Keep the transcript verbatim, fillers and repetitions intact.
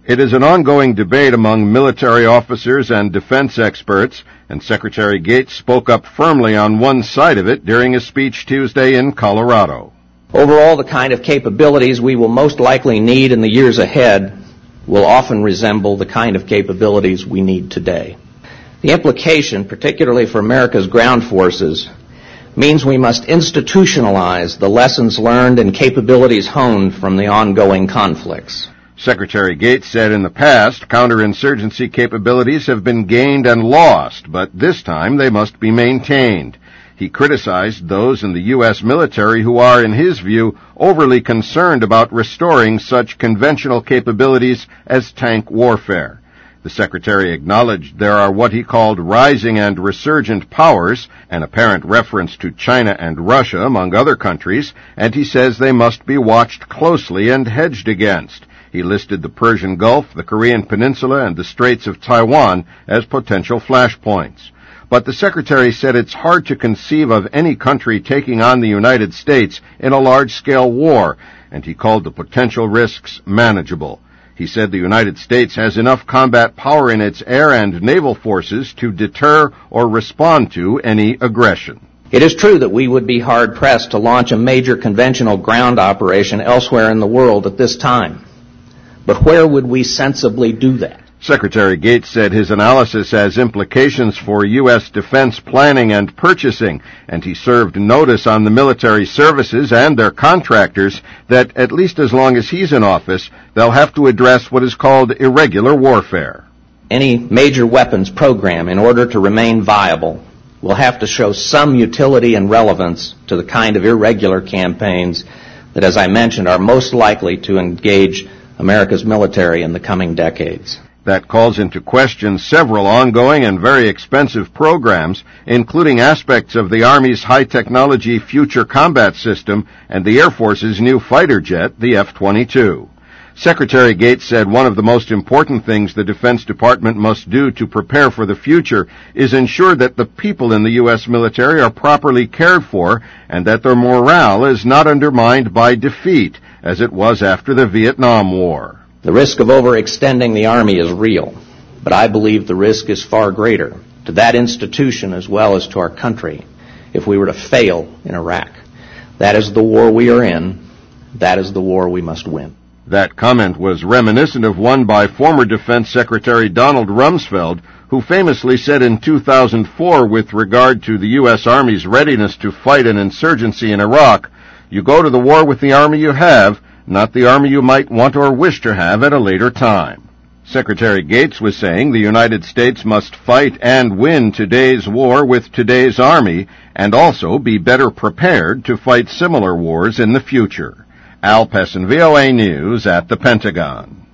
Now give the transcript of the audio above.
It is an ongoing debate among military officers and defense experts, and Secretary Gates spoke up firmly on one side of it during a speech Tuesday in Colorado. Overall, the kind of capabilities we will most likely need in the years ahead will often resemble the kind of capabilities we need today. The implication, particularly for America's ground forces, means we must institutionalize the lessons learned and capabilities honed from the ongoing conflicts. Secretary Gates said in the past, counterinsurgency capabilities have been gained and lost, but this time they must be maintained. He criticized those in the U S military who are, in his view, overly concerned about restoring such conventional capabilities as tank warfare. The Secretary acknowledged there are what he called rising and resurgent powers, an apparent reference to China and Russia, among other countries, and he says they must be watched closely and hedged against. He listed the Persian Gulf, the Korean Peninsula, and the Straits of Taiwan as potential flashpoints. But the Secretary said it's hard to conceive of any country taking on the United States in a large-scale war, and he called the potential risks manageable. He said the United States has enough combat power in its air and naval forces to deter or respond to any aggression. It is true that we would be hard-pressed to launch a major conventional ground operation elsewhere in the world at this time. But where would we sensibly do that? Secretary Gates said his analysis has implications for U S defense planning and purchasing, and he served notice on the military services and their contractors that at least as long as he's in office, they'll have to address what is called irregular warfare. Any major weapons program, in order to remain viable, will have to show some utility and relevance to the kind of irregular campaigns that, as I mentioned, are most likely to engage America's military in the coming decades. That calls into question several ongoing and very expensive programs, including aspects of the Army's high-technology Future Combat System and the Air Force's new fighter jet, the F twenty-two. Secretary Gates said one of the most important things the Defense Department must do to prepare for the future is ensure that the people in the U S military are properly cared for and that their morale is not undermined by defeat, as it was after the Vietnam War. The risk of overextending the Army is real, but I believe the risk is far greater to that institution as well as to our country if we were to fail in Iraq. That is the war we are in. That is the war we must win. That comment was reminiscent of one by former Defense Secretary Donald Rumsfeld, who famously said in two thousand four with regard to the U S Army's readiness to fight an insurgency in Iraq, "You go to the war with the Army you have, not the Army you might want or wish to have at a later time." Secretary Gates was saying the United States must fight and win today's war with today's Army and also be better prepared to fight similar wars in the future. Al Pessin, V O A News at the Pentagon.